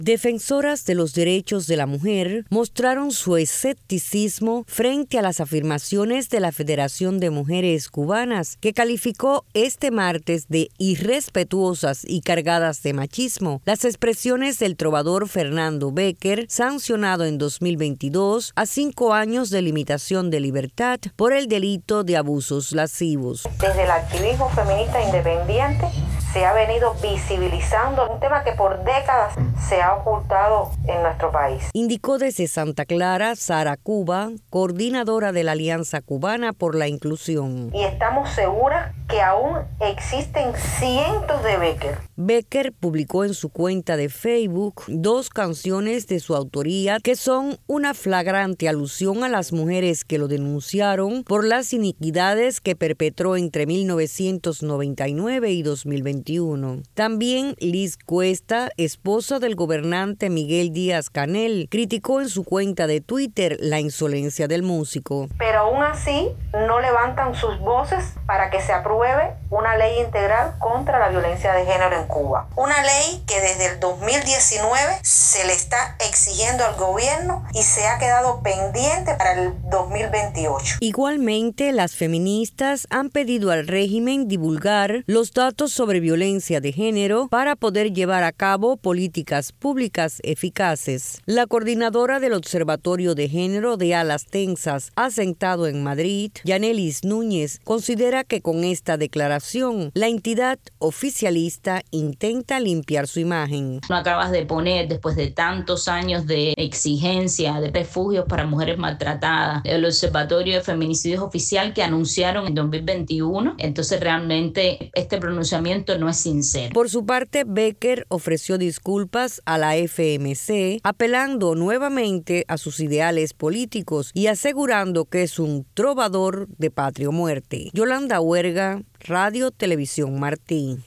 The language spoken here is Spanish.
Defensoras de los derechos de la mujer mostraron su escepticismo frente a las afirmaciones de la Federación de Mujeres Cubanas, que calificó este martes de irrespetuosas y cargadas de machismo las expresiones del trovador Fernando Bécquer, sancionado en 2022 a 5 años de limitación de libertad por el delito de abusos lascivos. Desde el activismo feminista independiente se ha venido visibilizando un tema que por décadas se ha ocultado en nuestro país. Indicó desde Santa Clara Sara Cuba, coordinadora de la Alianza Cubana por la Inclusión. Y estamos seguras que aún existen cientos de Bécquer. Bécquer publicó en su cuenta de Facebook 2 canciones de su autoría que son una flagrante alusión a las mujeres que lo denunciaron por las iniquidades que perpetró entre 1999 y 2021. También Liz Cuesta, esposa del gobernante Miguel Díaz-Canel, criticó en su cuenta de Twitter la insolencia del músico. Pero aún así no levantan sus voces para que se apruebe una ley integral contra la violencia de género en Cuba. Una ley que desde el 2019 se le está exigiendo al gobierno y se ha quedado pendiente para el 2028. Igualmente, las feministas han pedido al régimen divulgar los datos sobre violencia de género para poder llevar a cabo políticas públicas eficaces. La coordinadora del Observatorio de Género de Alas Tensas, asentado en Madrid, Yanelis Núñez, considera que con esta declaración la entidad oficialista intenta limpiar su imagen. No acabas de poner, después de tantos años de exigencia de refugios para mujeres maltratadas, el Observatorio de Feminicidios oficial que anunciaron en 2021, entonces realmente este pronunciamiento no es sincero. Por su parte, Bécquer ofreció disculpas a la FMC, apelando nuevamente a sus ideales políticos y asegurando que es un trovador de patria o muerte. Yolanda Huerga, Radio Televisión Martí.